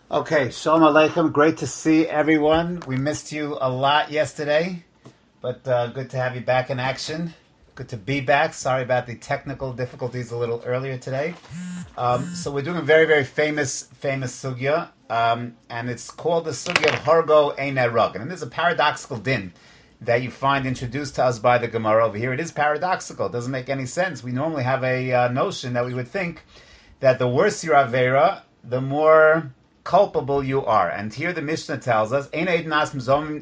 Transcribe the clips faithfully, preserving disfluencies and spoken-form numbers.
Okay, Shalom Aleichem. Great to see everyone. We missed you a lot yesterday, but uh, good to have you back in action. Good to be back. Sorry about the technical difficulties a little earlier today. Um, so we're doing a very, very famous, famous sugya, um, and it's called the sugya of Hargo Ein Erog. And there's a paradoxical din that you find introduced to us by the Gemara over here. It is paradoxical. It doesn't make any sense. We normally have a uh, notion that we would think that the worse your avera, the more culpable you are. And here the Mishnah tells us, Ein Eid Nas Mzom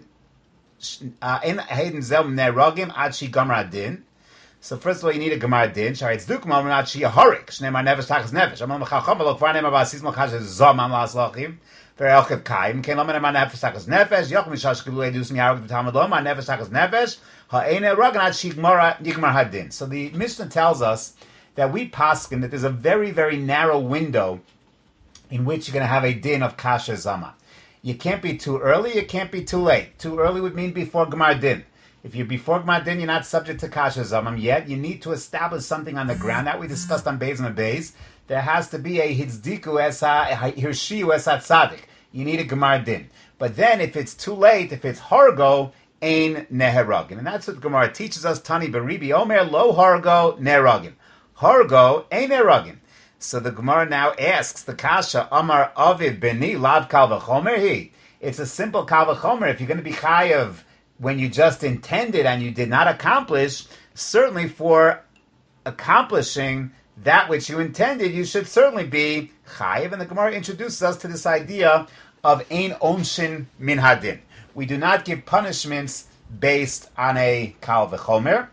Ein Eid Mzom Nerogim Ad Shi Gamra Din. So first of all, you need a Gemara Din. Shari Tzeduk Mom Ad Shi Harik Shnei Mar Nefesh Tachas Nefesh. Amal Mechacham V'lo Kvar Nema Basis Melchash Zom Am Las Lachim V'Elchev Kaim Kein Lo Mar Nefesh Tachas Nefesh Yoch Mishash Kiblu Edus Miyarik V'Tamad Lo Mar Nefesh Tachas Nefesh Ha'Ein Erog Ad Shi Gmara Yigmar Hadin. So the Mishnah tells us that we paskin that there's a very, very narrow window in which you're going to have a din of kasha zama. You can't be too early, you can't be too late. Too early would mean before Gemar din. If you're before Gemar din, you're not subject to kasha zama yet. You need to establish something on the ground. That we discussed on Beis and Beis. There has to be a hitzdiku es hirshiu es tzadik. You need a Gemar din. But then if it's too late, if it's hargo, ein neheragin. And that's what Gemara teaches us. Tani beribi omer lo hargo neheragin. Hargo ein neheragin. So the Gemara now asks the Kasha, Amar Aviv Beni Lav Kal V'chomer He. It's a simple Kal V'chomer. If you're going to be chayav when you just intended and you did not accomplish, certainly for accomplishing that which you intended, you should certainly be chayav. And the Gemara introduces us to this idea of Ein Onshin Min Hadin. We do not give punishments based on a Kal V'chomer.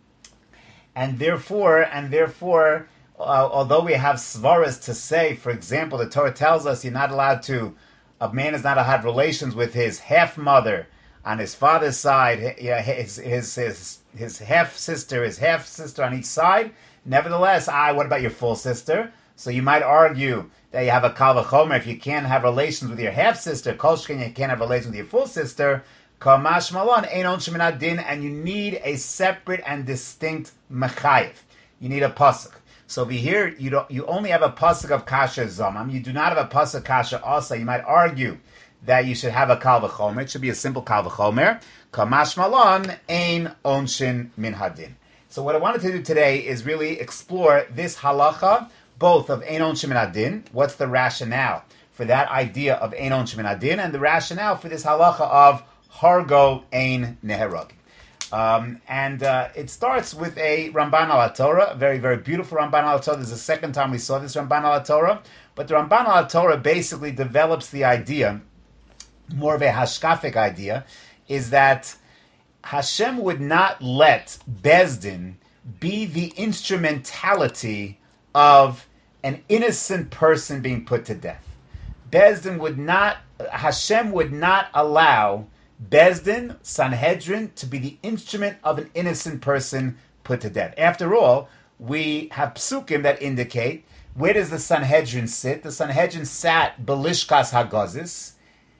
And therefore, and therefore, Uh, although we have svaras to say, for example, the Torah tells us you're not allowed to, a man is not allowed to have relations with his half mother on his father's side, his his his, his half sister, his half sister on each side. Nevertheless, I, what about your full sister? So you might argue that you have a kal v'chomer if you can't have relations with your half sister. Kolshkin, you can't have relations with your full sister. Kamash malon ein onshem min hadin, and you need a separate and distinct mechayev. You need a pasuk. So over here, you don't, you only have a pasuk of kasha zamam. You do not have a pasuk kasha asa. You might argue that you should have a kal v'chomer. It should be a simple kal v'chomer. Kamash malon ein onshin min hadin. So what I wanted to do today is really explore this halacha, both of ein onshin min hadin. What's the rationale for that idea of ein onshin min hadin, and the rationale for this halacha of hargo ein neherag. Um, and uh, it starts with a Ramban al Torah, a very, very beautiful Ramban al Torah. This is the second time we saw this Ramban al Torah. But the Ramban al Torah basically develops the idea, more of a hashkafic idea, is that Hashem would not let Bezdin be the instrumentality of an innocent person being put to death. Bezdin would not, Hashem would not allow Bezdin, Sanhedrin, to be the instrument of an innocent person put to death. After all, we have psukim that indicate, where does the Sanhedrin sit? The Sanhedrin sat Belishkas Hagazis,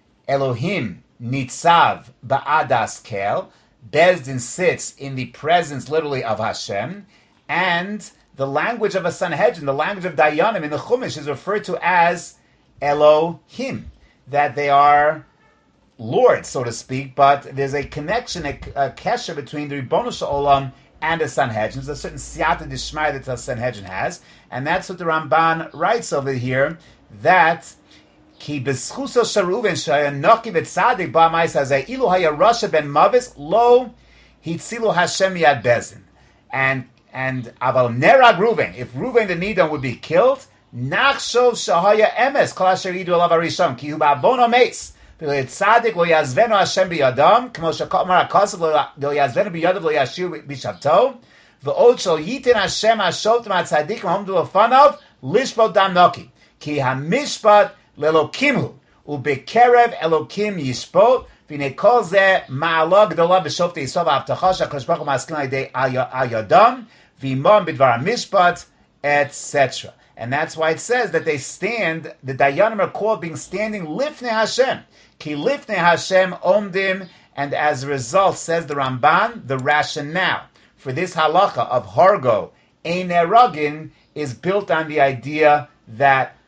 Elohim Nitzav Ba'adas Kel. Bezdin sits in the presence, literally, of Hashem, and the language of a Sanhedrin, the language of Dayanim in the Chumash, is referred to as Elohim, that they are Lord, so to speak, but there's a connection, a, a kesher between the Ribbono Shel Olam and the Sanhedrin. There's a certain siyata d'shmaya that the Sanhedrin has, and that's what the Ramban writes over here, that ki b'schuso shel Reuven sheyanoki v'tzadik ba'mais hazeh ilu haya rasha ben mavis lo hitzilu Hashem yad bezin. And and aval nerag Reuven, if Reuven the Nidon would be killed, nachshov shahaya emes kol asher yidu alav harishon ki hu ba'avono meis. Tzaddik lo yazvenu Hashem biyadam, k'mo she'amar hakasav lo yazvenu biyadav lo yashiru b'shavto, v'od shel yitin Hashem hashot ma'tzaddikim homdu lefanav lishpot dam noki, ki hamishpat lelokimhu ubekerev elokim yishpot v'nei kol zeh ma'ala gdola b'shofte Yisrael v'avtacha she'akadosh baruch hu maskin al yedei al yadam v'imam b'dvar hamishpat, et cetera. And that's why it says that they stand, the Dayanim are called being standing lifnei Hashem. Ki lifnei Hashem omdim, and as a result, says the Ramban, the rationale for this halacha of hargo ein eragin is built on the idea that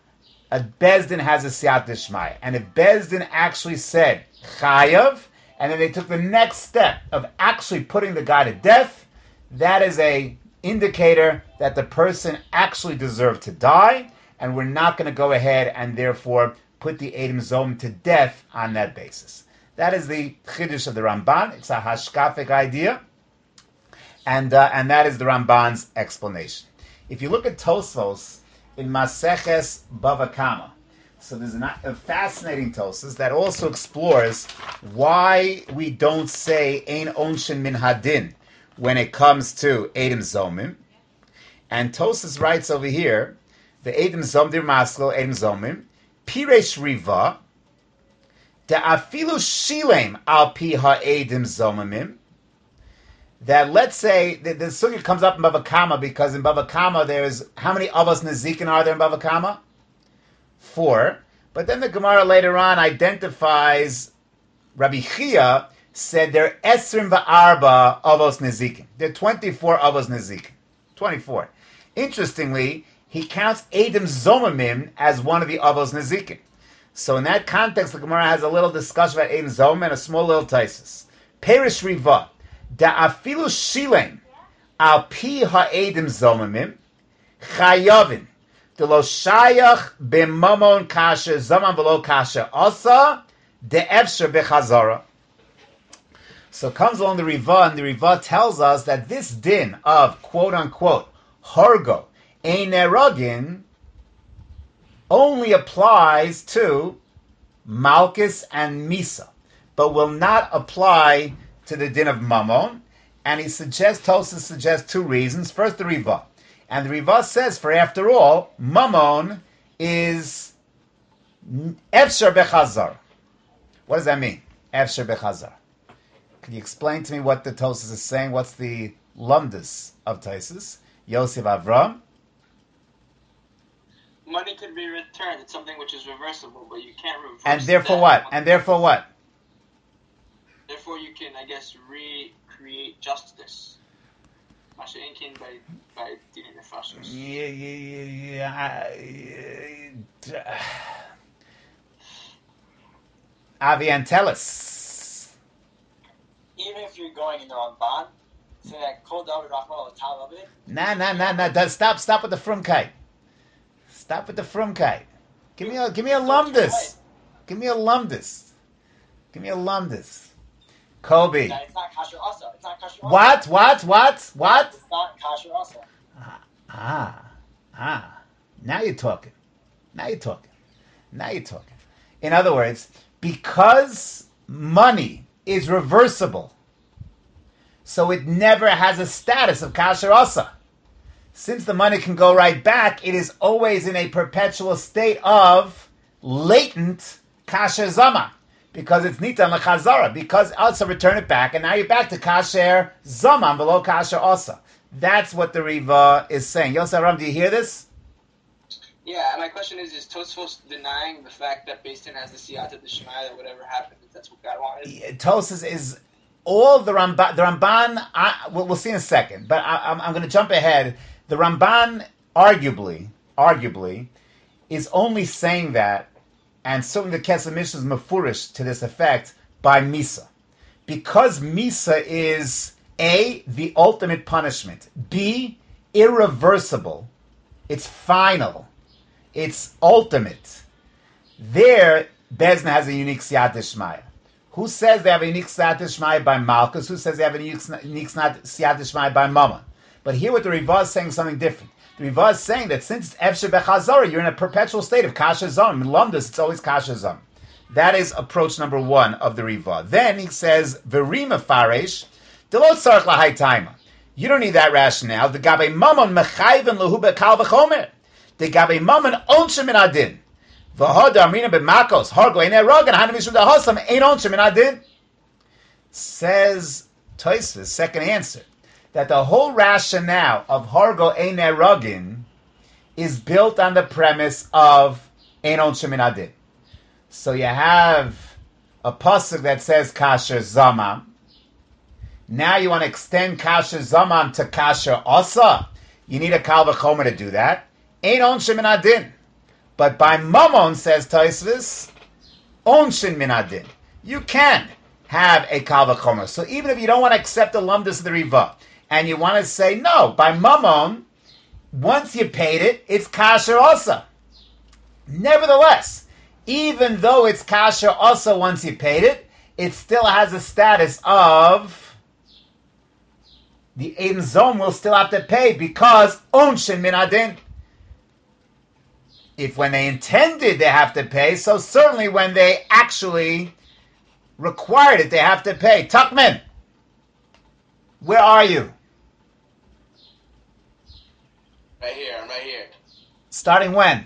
a Bezdin has a siyat d'shmaya. And if Bezdin actually said chayav, and then they took the next step of actually putting the guy to death, that is a indicator that the person actually deserved to die, and we're not going to go ahead and therefore put the Edom Zom to death on that basis. That is the chiddush of the Ramban. It's a hashkafic idea, and uh, and that is the Ramban's explanation. If you look at Tosfos in Maseches Bava Kama, so there's a, a fascinating Tosfos that also explores why we don't say Ein Onshin Min Hadin when it comes to Edom Zomim. And Tosfos writes over here, the Edom Zom Dir Maslo Edom Zomim Piresh Riva Da Afilu Shilem Al Pi Ha-Edom Zomimim. That let's say the, the sugya comes up in Bava Kama because in Bava Kama there's how many avos nezikin are there in Bava Kama? Four. But then the Gemara later on identifies Rabbi Chia said there are esrim va'arba avos nezikin. There are twenty-four avos nezikin. twenty-four. Interestingly, he counts Edom Zomimim as one of the avos nezikin. So in that context, the Gemara has a little discussion about Edom Zomim and a small little taisis. Perish Riva. Da afilu shilem al pi ha-Edom Zomimim chayavin de lo shayach b'mamon kasha zaman v'lo kasha asa de efsher b'chazara. So comes along the Riva, and the Riva tells us that this din of quote unquote hargo ein erogin only applies to Malchus and Misa, but will not apply to the din of Mammon. And he suggests, Tosfos suggests two reasons. First, the Riva. And the Riva says, for after all, Mammon is Efsher Bechazar. What does that mean? Efsher Bechazar. Can you explain to me what the Tosfos is saying? What's the lumdus of Tosfos? Yosef Avram? Money could be returned. It's something which is reversible, but you can't reverse. And therefore that. what? And therefore what? Therefore, you can, I guess, recreate justice. Masha Inkin by by Dini Nefashos. Yeah, yeah, yeah, yeah. Avian, tell us. Even if you're going in the Ramban, say that Kol David Rachman on top of it. Nah, nah, nah, nah. Stop, stop with the frumkai. Stop with the frumkai. Give me a, give me a lumdus. Give me a lumdus. Give me a lumdus. Kobe. That it's not kasher also. It's not kasher also. What? What? What? What? It's not kasher also. Ah, ah, ah. Now you're talking. Now you're talking. Now you're talking. In other words, because money is reversible, so it never has a status of kasher asa. Since the money can go right back, it is always in a perpetual state of latent kasher zama. Because it's nitan lechazara, because also return it back, and now you're back to kasher zaman below kasher asa. That's what the Riva is saying. Yosef Ram, do you hear this? Yeah, my question is: Is Tosfos denying the fact that Beis Din has the siyata d'shmaya that whatever happens, that's what God wanted? Yeah, Tosfos is all the Ramban. The Ramban, I, we'll, we'll see in a second, but I, I'm, I'm going to jump ahead. The Ramban, arguably, arguably, is only saying that. And certainly the Kesef Mishnah is mafurish to this effect by Misa. Because Misa is A, the ultimate punishment, B, irreversible, it's final, it's ultimate. There, Beis Din has a unique siyat d'shmaya. Who says they have a unique siyat d'shmaya by Malchus? Who says they have a unique, unique siyat d'shmaya by Mammon? But here what the Riva is saying is something different. The Riva is saying that since it's Efsher Bechazara, you're in a perpetual state of Kasha Zom. In Lumdus, it's always Kasha Zom. That is approach number one of the Riva. Then he says, Verima Faresh, Delot Sarach Lahai Taima. You don't need that rationale. The Gabe Mammon Mechayven Lehu Bekal V'chomer. The Gabe Mammon Onshem Min Adin. V'hoda Amrina B'makos. Hargo Ein Erogan Hana Mishum Dahosam Ein Onshem Min Adin. Says Tosfos, second answer, that the whole rationale of Hargo Ein Erogin is built on the premise of Ein Onshem Min Adin. So you have a pasuk that says Kasher Zamam. Now you want to extend Kasher Zamam to Kasher Asa. You need a Kal V'chomer to do that. Ein Onshem Min Adin. But by mamon, says Tosfos, onshin min adin. You can have a kal v'chomer. So even if you don't want to accept the lumdus of the riva, and you want to say, no, by mamon, once you paid it, it's kasher also. Nevertheless, even though it's kasher also once you paid it, it still has a status of the Ein Zom will still have to pay because onshin min adin. If when they intended they have to pay, so certainly when they actually required it, they have to pay. Tuckman, where are you? Right here, I'm right here. Starting when?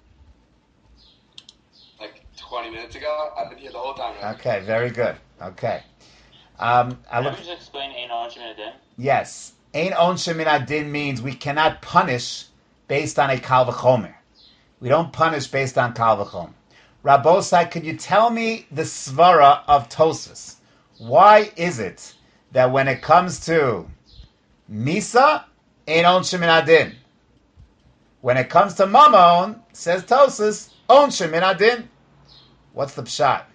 Like twenty minutes ago. I've been here the whole time. Right? Okay, very good. Okay. Um, I Can look. you just explain Ein Onshin Min Adin? Yes, Ein Onshin Min Adin means we cannot punish based on a kal v'chomer. We don't punish based on kal v'chomer. Rabbosai, could you tell me the svara of Tosfos? Why is it that when it comes to Misa, Ein Onshin Min Adin? When it comes to Mamon, says Tosfos, Onshin Min Adin. What's the pshat?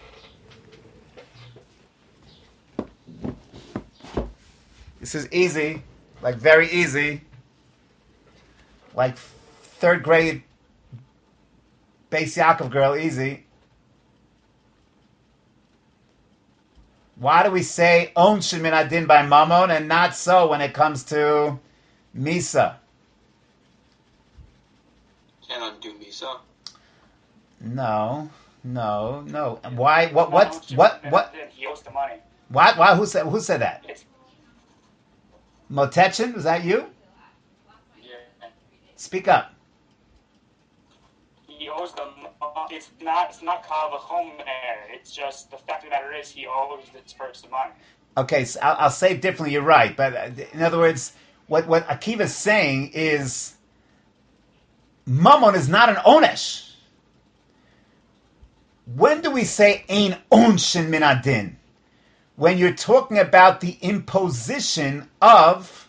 This is easy, like very easy, like third grade Beis Yaakov girl, easy. Why do we say Onshin Min Adin by Mamon and not so when it comes to Misa? Can't undo Misa. No, no, no. Why? What? What? What? What? He owes the money. Why? Why? Who said? Who said that? It's, Motechin, was that you? yeah. Speak up. He owes the. It's not. It's not Kal V'chomer. It's just the fact of the matter is he owes this person money. Okay, so I'll, I'll say it differently. You're right, but uh, in other words, what what Akiva is saying is, Mammon is not an onesh. When do we say ein onshin min adin? When you're talking about the imposition of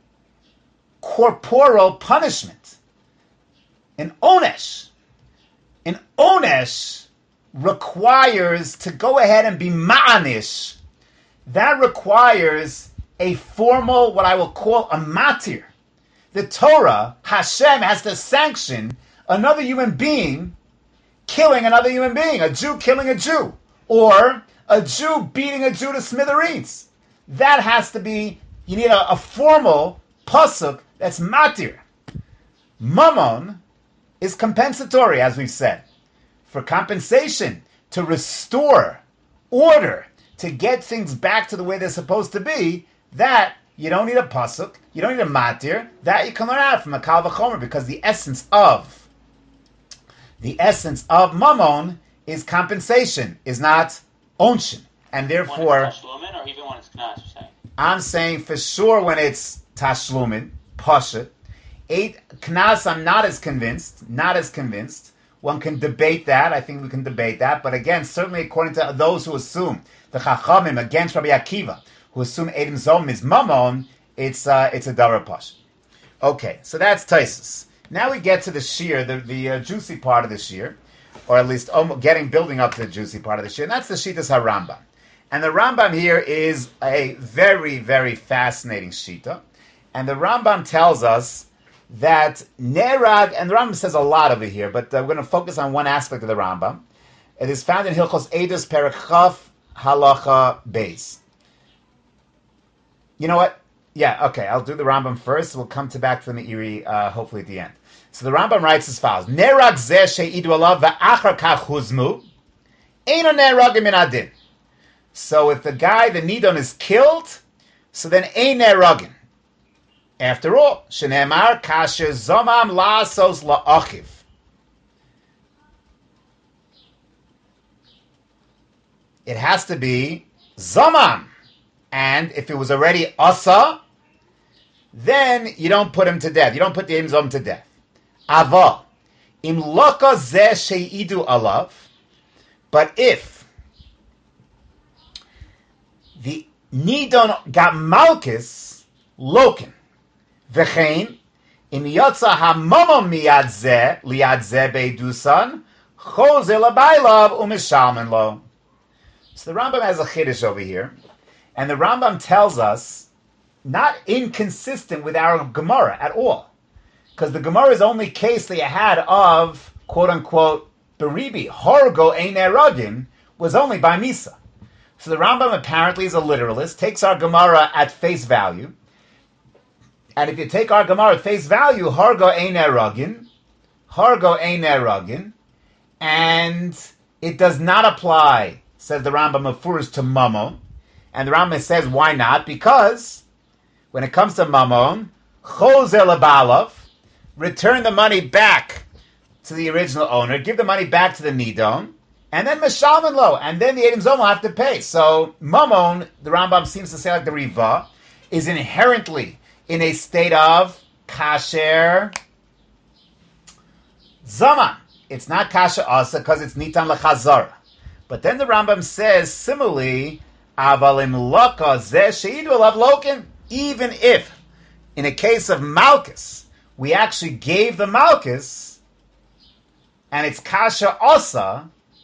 corporal punishment. An onesh. An onesh requires to go ahead and be ma'anish. That requires a formal, what I will call a matir. The Torah, Hashem, has to sanction another human being killing another human being, a Jew killing a Jew, or a Jew beating a Jew to smithereens. That has to be, you need a, a formal pasuk that's matir. Mammon is compensatory, as we've said. For compensation, to restore order, to get things back to the way they're supposed to be, that you don't need a pasuk, you don't need a matir, that you can learn out from a kal v'chomer, because the essence of the essence of mammon is compensation, is not onshin. And therefore, when it's tashlumin or even when it's knas, you're saying? I'm saying for sure when it's tashlumin, pashat. Eight knas, I'm not as convinced, not as convinced. One can debate that. I think we can debate that. But again, certainly according to those who assume the Chachamim against Rabbi Akiva, who assume Edom Zom is mammon, it's uh, it's a davar pashat. Okay, so that's Tosfos. Now we get to the shir, the, the uh, juicy part of the shir, or at least um, getting, building up to the juicy part of the shir, and that's the Shitas HaRambam. And the Rambam here is a very, very fascinating Shita. And the Rambam tells us that Nerag, and the Rambam says a lot over here, but uh, we're going to focus on one aspect of the Rambam. It is found in Hilchos Eidos Perek Chaf Halacha Beis. You know what? Yeah, okay, I'll do the Rambam first. We'll come to back to the Meiri, uh, hopefully at the end. So the Rambam writes as follows: Nerag zeh she'idu alav va'achar kach huzmu, eino neragim min adin. So if the guy, the nidon, is killed, so then ein neragim. After all, shene'emar kasher zomam la'asos la'achiv. It has to be zomam. And if it was already asa, then you don't put him to death. You don't put the Ein Zom to death. Ava, im loka zeh sheidu alav. But if the nidon got malchus loken, v'chein Im yotza hamamon miyad zeh liyad zeh beidusan chose labaylav umishalmen lo. So the Rambam has a chiddush over here, and the Rambam tells us not inconsistent with our Gemara at all, because the Gemara's only case that you had of quote unquote beribi horgo ein eragin was only by Misa. So the Rambam apparently is a literalist, takes our Gemara at face value. And if you take our Gemara at face value, Hargo ein eragin, Hargo ein eragin, and it does not apply, says the Rambam of Furish, to Mammon. And the Rambam says, why not? Because when it comes to Mammon, Chozer lebalav, return the money back to the original owner, give the money back to the Nidon, and then Meshalman lo, and then the Eidim Zom will have to pay. So Mammon, the Rambam seems to say like the Riva, is inherently in a state of kasher zaman. It's not kasher asa because it's nitan lechazara. But then the Rambam says, similarly, avalim loka zeh sheidu alav lokin, even if, in a case of Malkus, we actually gave the Malkus, and it's kasher asa,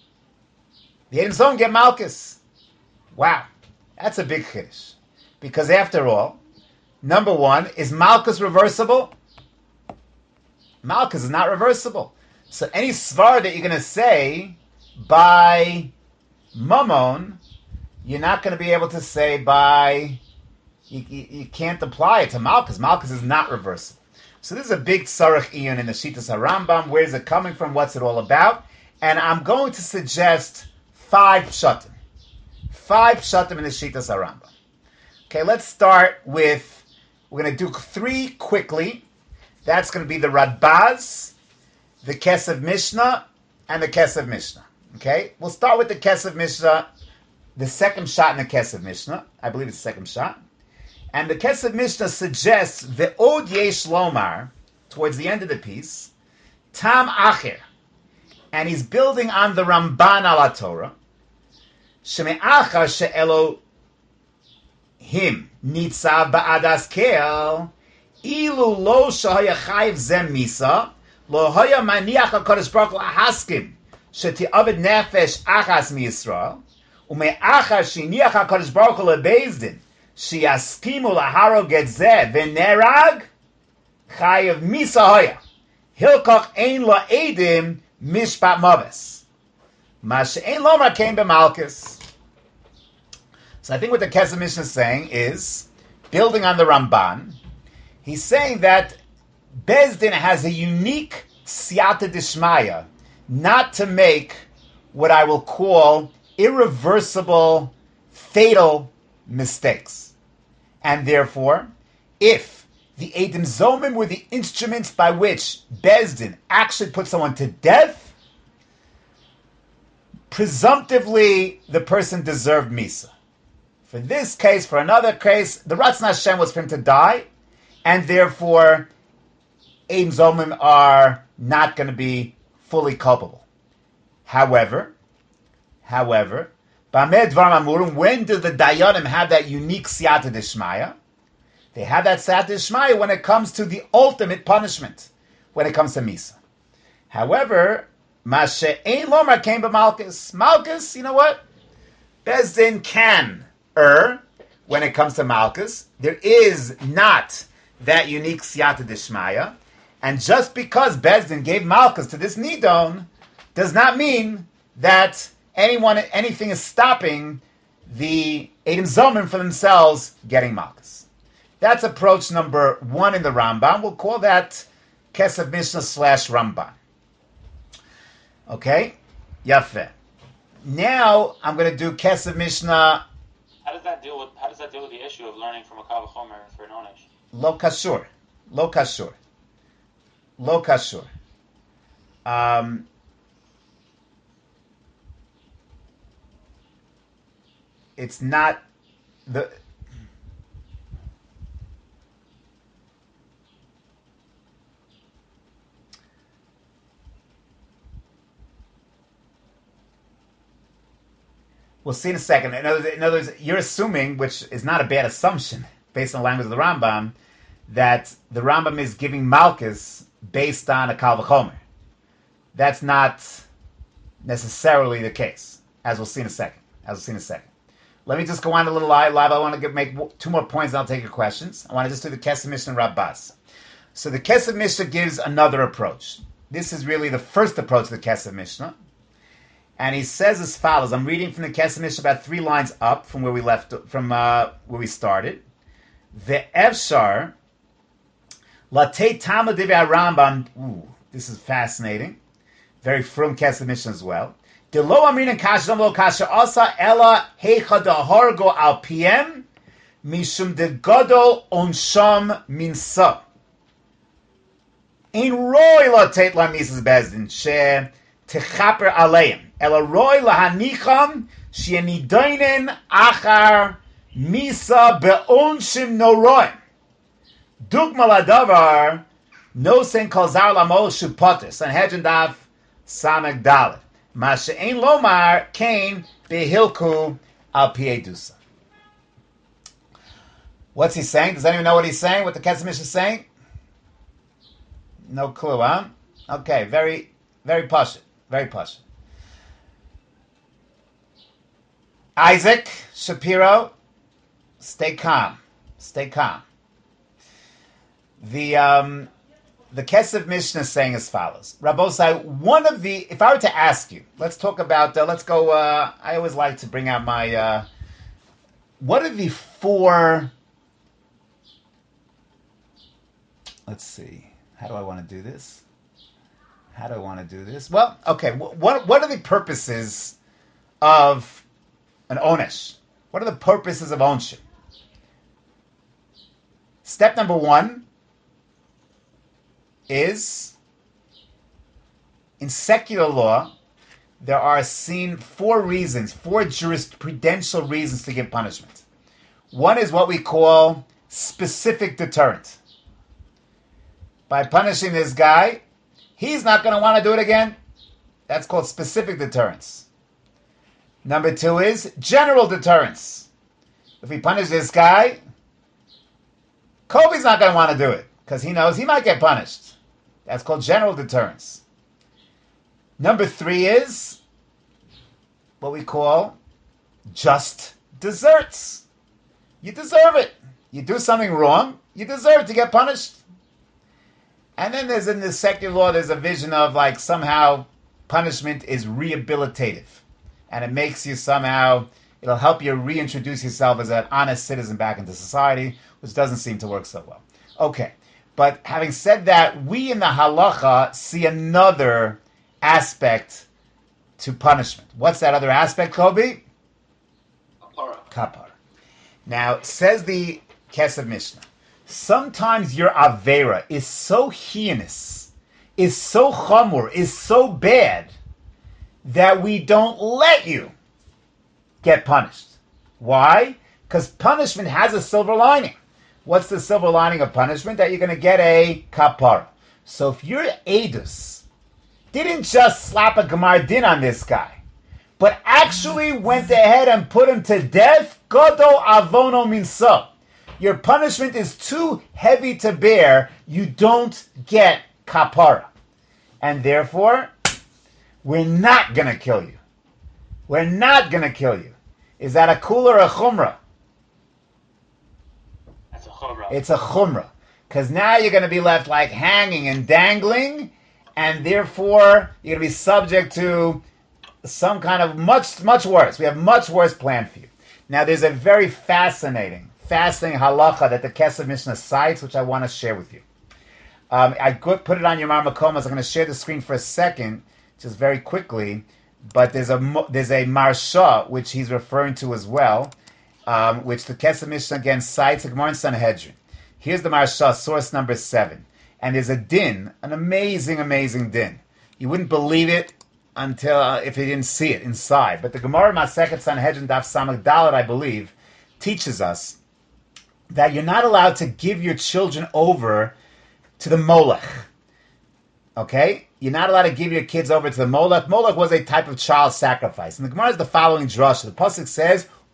the Eidim Zom get Malkus. Wow, that's a big chiddush. Because after all, number one, is Malkus reversible? Malkus is not reversible. So any svar that you're going to say by Mammon, you're not going to be able to say by, you, you, you can't apply it to Malkus. Malkus is not reversible. So this is a big tzarech iyun in the Shitas HaRambam. Where is it coming from? What's it all about? And I'm going to suggest five pshatim. Five pshatim in the Shitas HaRambam. Okay, let's start with, we're going to do three quickly. That's going to be the Radbaz, the Kesef Mishnah, and the Kesef Mishnah. Okay, we'll start with the Kesef Mishnah, the second shot in the Kesef Mishnah. I believe it's the second shot. And the Kesef Mishnah suggests the Od Yesh Lomar, towards the end of the piece, Tam Acher, and he's building on the Ramban ala Torah, Sheme'achar she'elo him nitzav ba'adas kel ilu lo shahaya chayiv zem misa lo haya maniach HaKadosh Baruch Hu lahaskim sheti'avid nefesh achas miYisrael ume'achar shiniach HaKadosh Baruch Hu lebezdin shiyaskimu laharo getzeh v'nerag chayiv misa haya hilkach ein la'edim mishpat maves ma she'ein lomar came b'malchus. So I think what the Kesef Mishnah is saying is, building on the Ramban, he's saying that Bezdin has a unique siyata dishmaya, not to make what I will call irreversible, fatal mistakes. And therefore, if the Eidim Zomim were the instruments by which Bezdin actually put someone to death, presumptively the person deserved Misa. For this case, for another case, the Ratzon Hashem was for him to die, and therefore, Eidim Zomim are not going to be fully culpable. However, however, B'ameh Dvarim Amurim, when do the Dayanim have that unique siyata dishmaya? They have that siyata dishmaya when it comes to the ultimate punishment, when it comes to Misa. However, Mashe Ein Lomar came by Malchus. Malchus, you know what? Bezdin can Er, when it comes to Malchus, there is not that unique siyata dishmaya, and just because Bezdin gave Malchus to this Nidon, does not mean that anyone, anything is stopping the Eidim Zomim for themselves getting Malchus. That's approach number one in the Rambam. We'll call that Kesef Mishnah slash Ramban. Okay, Yafeh. Now I'm going to do Kesef Mishnah. How does that deal with How does that deal with the issue of learning from a Kal V'chomer for an Onesh? Lo kashur, lo kashur, lo kashur. Um, it's not the. We'll see in a second. In other, in other words, you're assuming, which is not a bad assumption, based on the language of the Rambam, that the Rambam is giving Malchus based on a Kal V'chomer. That's not necessarily the case, as we'll see in a second. As we'll see in a second. Let me just go on a little live. live. I want to get, make two more points, and I'll take your questions. I want to just do the Kesef Mishnah and Rabbas. So the Kesef Mishnah gives another approach. This is really the first approach to the Kesef Mishnah. And he says as follows. I'm reading from the Kesef Mishnah about three lines up from where we left, from uh, where we started. Ve'efshar latei tamad divei Rambam. Ooh, this is fascinating. Very from Kesef Mishnah as well. De lo amrin kasha lo kasha asa ela heicha dahargo al piem mishum de gadol onsham minsa. In roy la tate la misas bezdin she techaper aleim ela roy la hanicham she nidainen achar misa beonshim no roy. Dugma la davar no sen kalzar la mo shupatis Sanhedrin daf samek dalet. Masha ein lomar kain behilku al piedusa. What's he saying? Does anyone know what he's saying? What the Kesef Mishnah is saying? No clue, huh? Okay, very, very posh, very posh. Isaac Shapiro, stay calm, stay calm. The um. The Kesef Mishnah is saying as follows. Rabbosai, one of the, if I were to ask you, let's talk about, uh, let's go, uh, I always like to bring out my, uh, what are the four, let's see, how do I want to do this? How do I want to do this? Well, okay, what what are the purposes of an onesh? What are the purposes of ownership? Step number one is, in secular law, there are seen four reasons, four jurisprudential reasons to give punishment. One is what we call specific deterrent. By punishing this guy, he's not going to want to do it again. That's called specific deterrence. Number two is general deterrence. If we punish this guy, Kobe's not going to want to do it because he knows he might get punished. That's called general deterrence. Number three is what we call just deserts. You deserve it. You do something wrong, you deserve to get punished. And then there's in the secular law, there's a vision of like somehow punishment is rehabilitative. And it makes you somehow, it'll help you reintroduce yourself as an honest citizen back into society, which doesn't seem to work so well. Okay. But having said that, we in the halacha see another aspect to punishment. What's that other aspect, Kobe? Kapara. Kapara. Now, says the Kesef Mishnah, sometimes your avera is so heinous, is so chamur, is so bad, that we don't let you get punished. Why? Because punishment has a silver lining. What's the silver lining of punishment? That you're going to get a kapara. So if your edus didn't just slap a gemar din on this guy, but actually went ahead and put him to death, godo avono minsa. Your punishment is too heavy to bear. You don't get kapara. And therefore, we're not going to kill you. We're not going to kill you. Is that a kula or a chumrah? It's a chumrah. Because now you're going to be left like hanging and dangling, and therefore you're going to be subject to some kind of much, much worse. We have much worse planned for you. Now there's a very fascinating, fascinating halacha that the Kesef Mishnah cites, which I want to share with you. Um, I put it on your Marmakomas. I'm going to share the screen for a second, just very quickly. But there's a there's a marsha which he's referring to as well, um, which the Kesef Mishnah again cites the Gemara in Sanhedrin. Here's the marsha, source number seven, and there's a din, an amazing, amazing din. You wouldn't believe it until uh, if you didn't see it inside. But the Gemara Masechet Sanhedrin Daf Samach Dalet, I believe, teaches us that you're not allowed to give your children over to the Molech. Okay? You're not allowed to give your kids over to the Molech. Molech was a type of child sacrifice. And the Gemara is the following drush. The pasuk says,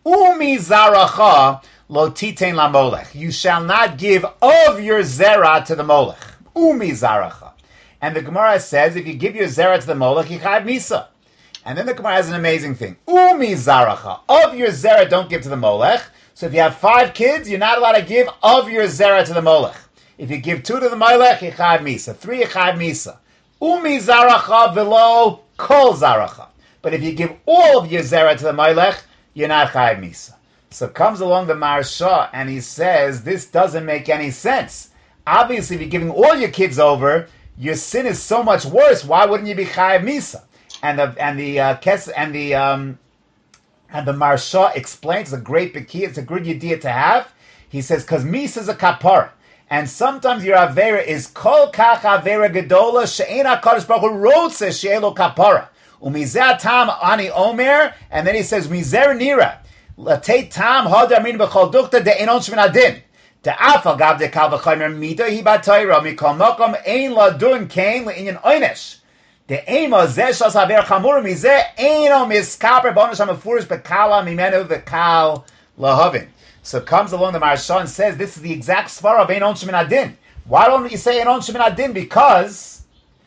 Umi zaracha lo titein la molech. You shall not give of your zera to the molech. Umi zaracha. And the Gemara says, if you give your zera to the molech, you chayav misa. And then the Gemara has an amazing thing. Umi zaracha. Of your zera, don't give to the molech. So if you have five kids, you're not allowed to give of your zera to the molech. If you give two to the molech, you chayav misa. Three, you chayav misa. Umi zaracha velo kol zaracha. But if you give all of your zera to the molech, you're not chayav misa. So comes along the Maharsha and he says, this doesn't make any sense. Obviously, if you're giving all your kids over, your sin is so much worse. Why wouldn't you be chayav misa? And the and the uh, kes and the um, and the Maharsha explains, a great beki, it's a good idea to have. He says because misa is a kapara, and sometimes your avera is kol kach avera gedola she'en hakadosh baruch hu rotze she'elo kapara umizeh tam ani omer, and then he says mizer nira latei tam hadar min b'chol dukta de enon shmin adin. The afal gav de kal v'chaymer mida hi batayra mikol makom ein la dun kain le'inyan oynesh. The ema zeh shas haver chamur mizeh eino miskaper bonush hamafurish bekala mimenu v'kal lahavin. So comes along the Maharsha and says this is the exact svara of ein on shemin adin. Why don't you say ein on shemin adin? Because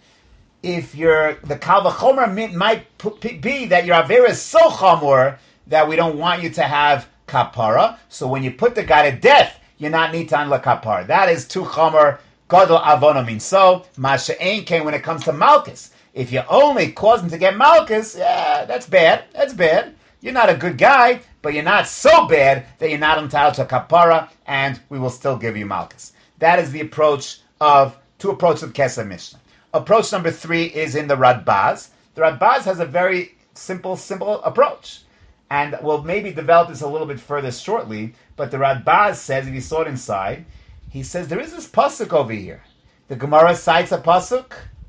if you're the kal v'chomer might be that your aver is so chamur that we don't want you to have kapara. So when you put the guy to death, you're not nitan la kapara. That is too chamur gadol avono min. So masha ein came when it comes to malchus. If you only cause him to get malchus, yeah, that's bad. That's bad. You're not a good guy, but you're not so bad that you're not entitled to kapara, and we will still give you malchus. That is the approach of two approaches of Kesef Mishnah. Approach number three is in the Radbaz. The Radbaz has a very simple, simple approach, and we'll maybe develop this a little bit further shortly. But the Radbaz says, if you saw it inside, he says there is this pasuk over here. The Gemara cites a pasuk.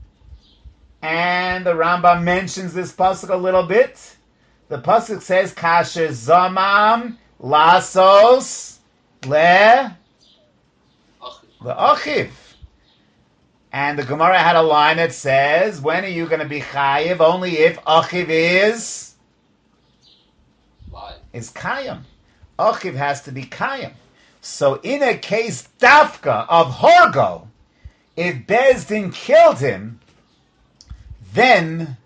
And the Rambam mentions this pasuk a little bit. The pasuk says, "Kasher zamam lasos le le'achiv." And the Gemara had a line that says, "When are you going to be chayiv? Only if achiv is is kayam. Achiv has to be kayam. So in a case dafka of Horgo, if Bezdin killed him, then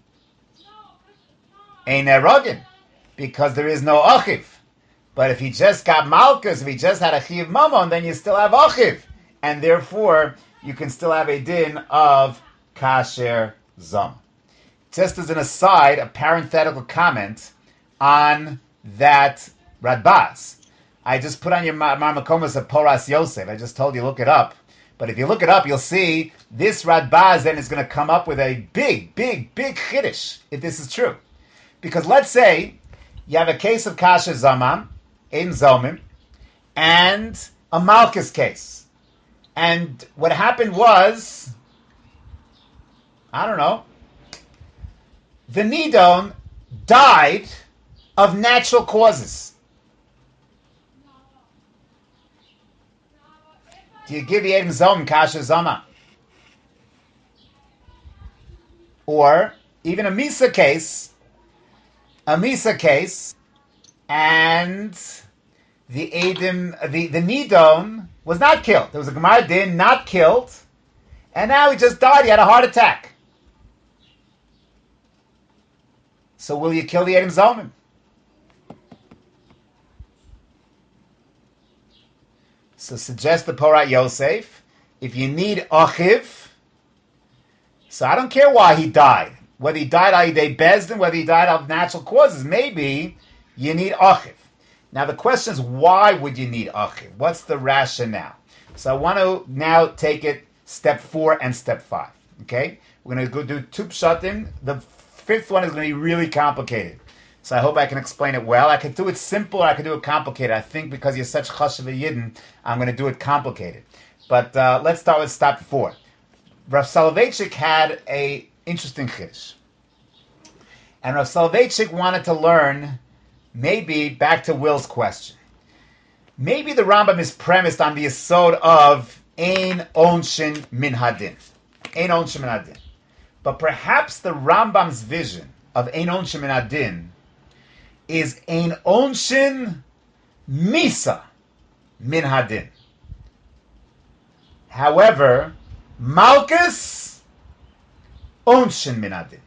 ain't erogin, because there is no achiv. But if he just got malchus, if he just had a chiv mamon, then you still have achiv, and therefore you can still have a din of kasher zam. Just as an aside, a parenthetical comment on that Radbaz. I just put on your marmakomas of Poras Yosef. I just told you look it up. But if you look it up, you'll see this Radbaz then is going to come up with a big, big, big chiddush, if this is true. Because let's say you have a case of Kasher Zamam, in Zomim, and a Malchus case. And what happened was, I don't know, the Nidon died of natural causes. Do you give Yedem Zom Kasher Zama? Or even a Misa case, a Misa case, and the Edom, the, the Nidon was not killed. There was a Gemara Din not killed, and now he just died. He had a heart attack. So will you kill the Edom Zomim? So suggest the Porat Yosef, if you need achiv, so I don't care why he died, whether he died al yidei bezdin, whether he died of natural causes, maybe you need achiv. Now the question is, why would you need achiv? What's the rationale? So I want to now take it step four and step five. Okay, we're going to go do two pshatim. The fifth one is going to be really complicated. So I hope I can explain it well. I could do it simple or I could do it complicated. I think because you're such chashav yidden, I'm going to do it complicated. But uh, let's start with step four. Rav Soloveitchik had a interesting chiddush. And Rav Soloveitchik wanted to learn, maybe, back to Will's question. Maybe the Rambam is premised on the yesod of ein onshin min hadin. Ein onshin min hadin. But perhaps the Rambam's vision of ein onshin min hadin is ein onshin misa min hadin. However, malchus onshin min hadin.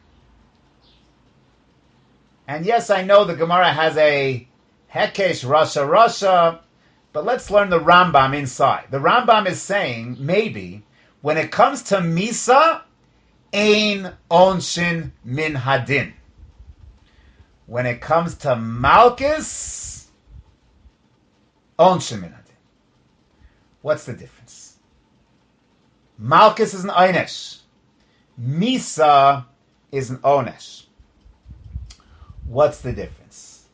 And yes, I know the Gemara has a hekesh rasha rasha, but let's learn the Rambam inside. The Rambam is saying, maybe, when it comes to misa, ein onshin min hadin. When it comes to malchus, onshin min hadin. What's the difference? Malchus is an onesh. Misa is an onesh. What's the difference?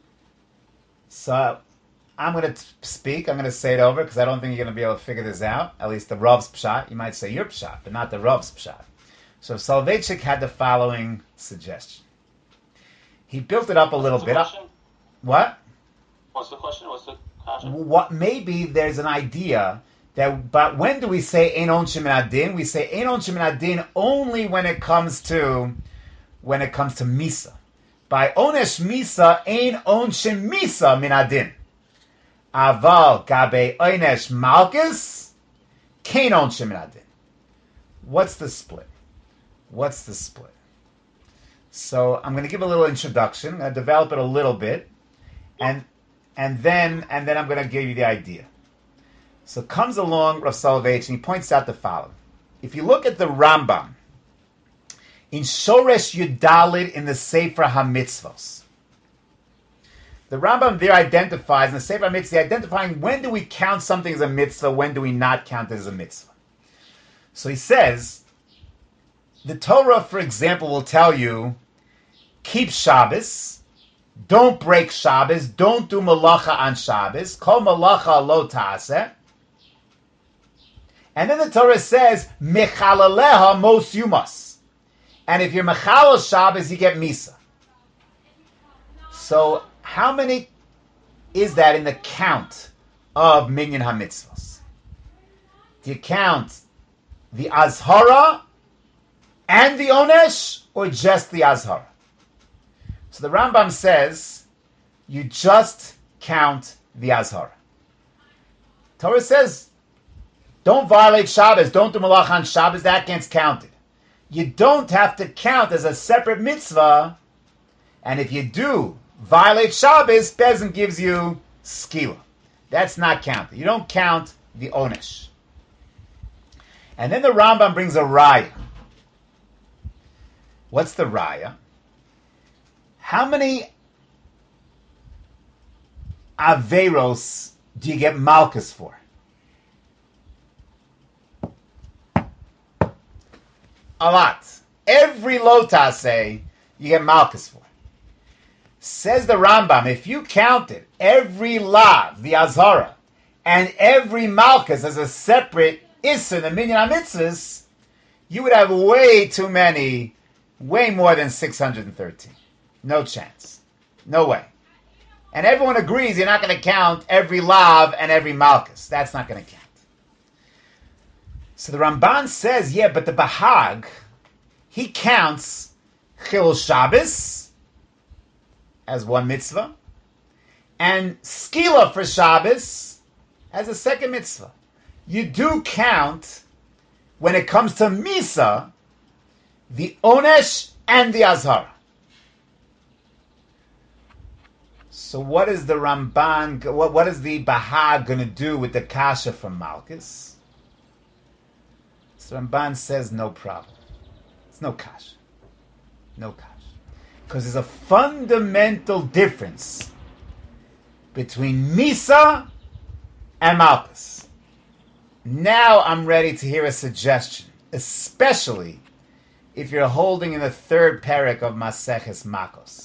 So I'm going to speak. I'm going to say it over because I don't think you're going to be able to figure this out. At least the Rav's pshat. You might say your pshat, but not the Rav's pshat. So Soloveitchik had the following suggestion. He built it up a little What's the bit. question? What? What's the question? What's the question? What? Maybe there's an idea that, but when do we say ein onshin min hadin? We say ein onshin min hadin only when it comes to when it comes to misa. By onesh misa, ein onshin misa min hadin. Aval gabe onesh malchus, kein onshin min hadin. What's the split? What's the split? So I'm going to give a little introduction. I'm going to develop it a little bit, and and then and then I'm going to give you the idea. So comes along Rav Soloveitchik and he points out the following. If you look at the Rambam in Shoresh Yudalid in the Sefer HaMitzvos, the Rambam there identifies in the Sefer HaMitzvah identifying when do we count something as a mitzvah, when do we not count it as a mitzvah. So he says, the Torah, for example, will tell you, keep Shabbos, don't break Shabbos, don't do malacha on Shabbos, kol malacha lo ta'aseh. And then the Torah says, mechalaleha mos yumas. And if you're mechalal Shabbos, you get misa. So how many is that in the count of minyan hamitzvos? Do you count the azhara and the onesh, or just the azhara? So the Rambam says, you just count the azhara. Torah says, don't violate Shabbos, don't do malach on Shabbos, that gets counted. You don't have to count as a separate mitzvah, and if you do violate Shabbos, Bezin gives you skila. That's not counted. You don't count the onesh. And then the Rambam brings a raya. What's the raya? How many averos do you get malchus for? A lot. Every lota say you get malchus for. Says the Rambam, if you counted every lav, the azhara, and every malchus as a separate issa in the minyan hamitzvos, you would have way too many, way more than six hundred thirteen. No chance. No way. And everyone agrees you're not going to count every lav and every malchus. That's not going to count. So the Ramban says, yeah, but the Bahag, he counts Chilul Shabbos as one mitzvah, and Skila for Shabbos as a second mitzvah. You do count, when it comes to Misa, the Onesh and the Azhara. So what is the Ramban, what, what is the Bahag going to do with the Kasha from Malchus? So Ramban says no problem. It's no Kasha. No Kasha. Because there's a fundamental difference between Misa and Malchus. Now I'm ready to hear a suggestion, especially if you're holding in the third parak of Maseches Makos.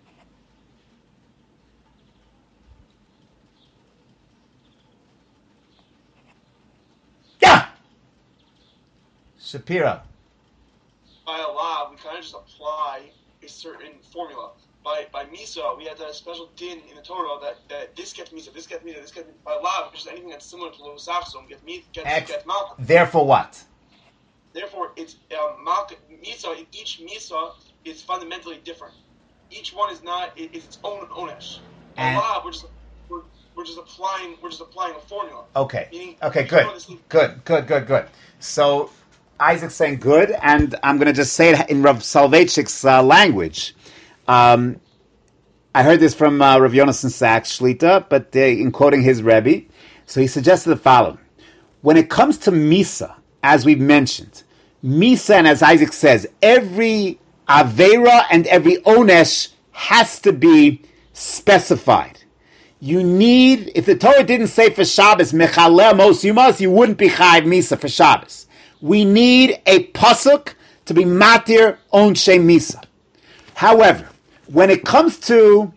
Yeah! Shapiro. By Allah, we kind of just apply a certain formula. By by Misa, we had that special din in the Torah that, that this gets Misa, this gets Misa, this gets Misa. By Allah, just anything that's similar to Lo Sachsom gets Misa, gets, Ex- gets Malchus. Therefore what? Therefore, it's um, Malchus, Misa, each Misa is fundamentally different. each one is not it, it's its own onesh. And- Allah, we're just we're, we're just applying we're just applying a formula. Okay. Meaning Okay, each good. one is the same- Good, good, good, good. So Isaac's saying good, and I'm going to just say it in Rav Soloveitchik's uh, language. Um, I heard this from uh, Rav Yonason Sachs Shlita, but uh, in quoting his Rebbe, so he suggested the following. When it comes to Misa, as we've mentioned, Misa, and as Isaac says, every Avera and every Onesh has to be specified. You need, if the Torah didn't say for Shabbos, Mechaleh Mos Yumas, you wouldn't be Chayiv Misa for Shabbos. We need a pasuk to be Matir Onshe Misa. However, when it comes to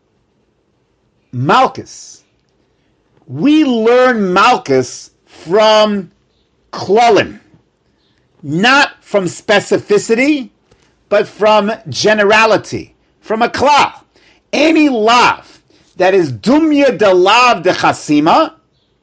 Malchus, we learn Malchus from Klolim, not from specificity, but from generality, from a klal. Any lav that is dumya de lav de chasima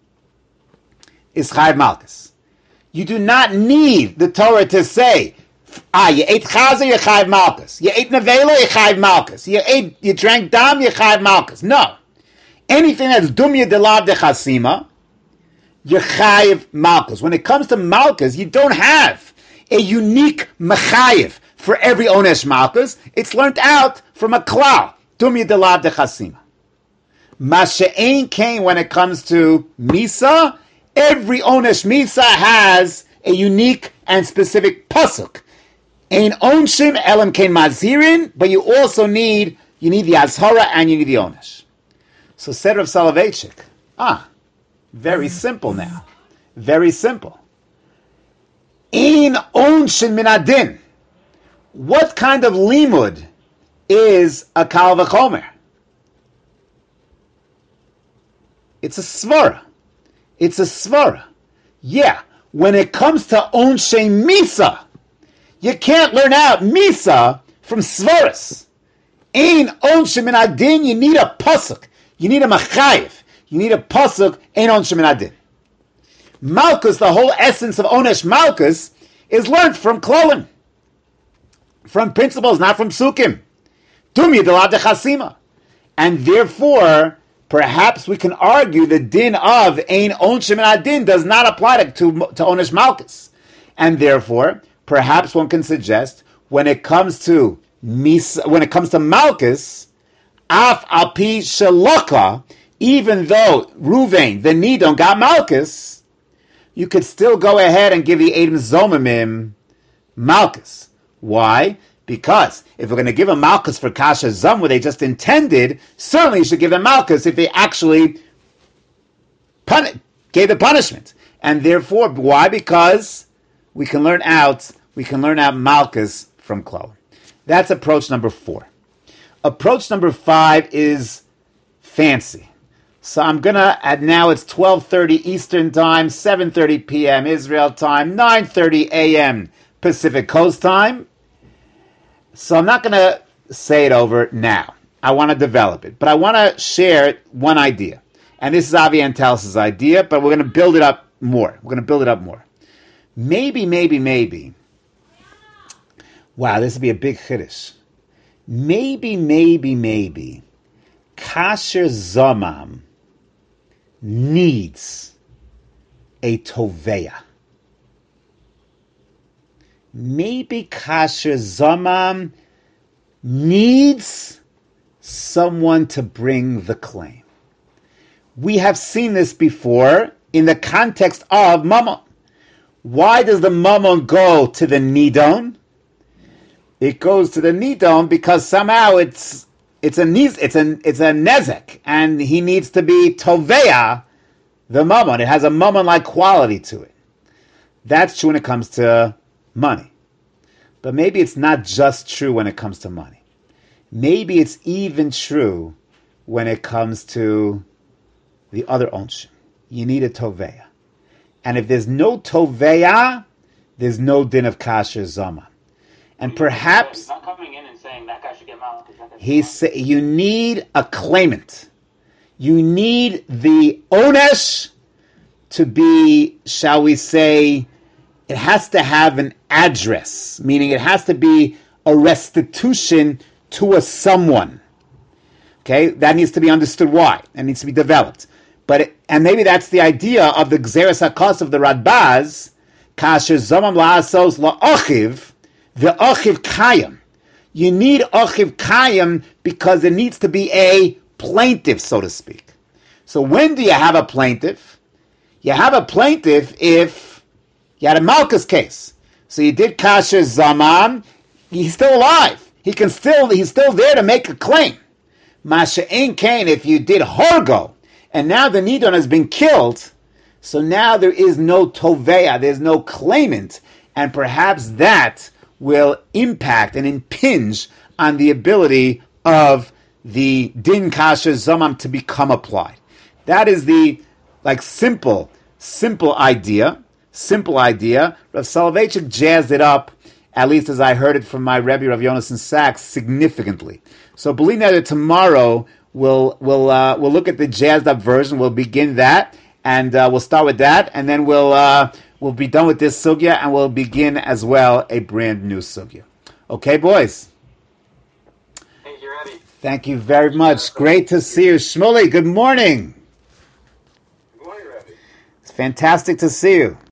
is chayv Malchus. You do not need the Torah to say, ah, you ate chazer, you chayv Malchus. You ate nevela, you chayv Malchus. You ate, you drank dam, you chayv Malchus. No. Anything that's dumya de lav de chasima, you chayv Malchus. When it comes to Malchus, you don't have a unique mechayiv for every onesh Malchus. It's learnt out from a klal, dumya de lav de chasima. Masha'ain came when it comes to Misa. Every onesh Misa has a unique and specific pasuk. Ein onshim elam kein mazirin, but you also need you need the azhara and you need the onesh. So said Rav Soloveitchik, ah, very simple now, very simple. Ein onshim min adin. What kind of limud is a kal v'chomer? It's a svara. It's a svara. Yeah, when it comes to onshe misa, you can't learn out misa from svaras. Ein onshe min adin, you need a pasuk. You need a machayev. You need a pasuk, ein onshe min adin. Malchus, the whole essence of onesh Malchus, is learned from klolim. From principles, not from psukim. Dumya de lav de chasima. And therefore, perhaps we can argue the din of ein onshim and adin does not apply to, to, to onesh Malchus. And therefore, perhaps one can suggest when it comes to Misa, when it comes to Malchus, af al pi sheloka, even though Ruvain, the Nidon, got Malchus, you could still go ahead and give the Edom Zomimim Malchus. Why? Because if we're going to give a Malchus for Kasha Zom where they just intended, certainly you should give them Malchus if they actually pun- gave the punishment. And therefore, why? Because we can learn out, we can learn out Malchus from Klo. That's approach number four. Approach number five is fancy. So I'm going to, at now it's twelve thirty Eastern Time, seven thirty p.m. Israel Time, nine thirty a.m. Pacific Coast Time. So I'm not going to say it over now. I want to develop it. But I want to share one idea. And this is Avi Antalis' idea, but we're going to build it up more. We're going to build it up more. Maybe, maybe, maybe. Wow, this would be a big chiddush. Maybe, maybe, maybe. Kasher Zomam needs a Toveya. Maybe Kasher Zomam needs someone to bring the claim. We have seen this before in the context of Mammon. Why does the Mammon go to the Nidon? It goes to the Nidon because somehow it's it's a it's a it's a nezek, and he needs to be Toveya the Mammon. It has a Mammon-like quality to it. That's true when it comes to money. But maybe it's not just true when it comes to money. Maybe it's even true when it comes to the other onshim. You need a Toveya. And if there's no Toveya, there's no din of Kasher Zoma. And perhaps he's not coming in and saying that guy should get Malchus. He say, you need a claimant. You need the onesh to be, shall we say, it has to have an address, meaning it has to be a restitution to a someone. Okay, that needs to be understood why. That needs to be developed. But it, and maybe that's the idea of the Gzeres HaKos of the Radbaz, Kasher Zomam La'asos La'ochiv, the Ochiv Kayim. You need Ochiv Kayim because there needs to be a plaintiff, so to speak. So when do you have a plaintiff? You have a plaintiff if you had a Malkus case. So you did Kasher Zaman, he's still alive. He can still, he's still there to make a claim. Masha Ein Kain, if you did Horgo, and now the Nidon has been killed, so now there is no Toveya, there's no claimant, and perhaps that will impact and impinge on the ability of the Din Kasher Zamam to become applied. That is the, like, simple, simple idea, simple idea. Rav Soloveitchik jazzed it up, at least as I heard it from my Rebbe, Rav Yonason Sachs, significantly. So believe that tomorrow we'll we'll uh, we'll look at the jazzed up version. We'll begin that, and uh, we'll start with that, and then we'll uh, we'll be done with this sugya, and we'll begin as well a brand new sugya. Okay, boys. Thank you, Rebbe. Thank you very much. Great to see you, Shmuley. Good morning. Good morning, Rebbe. It's fantastic to see you.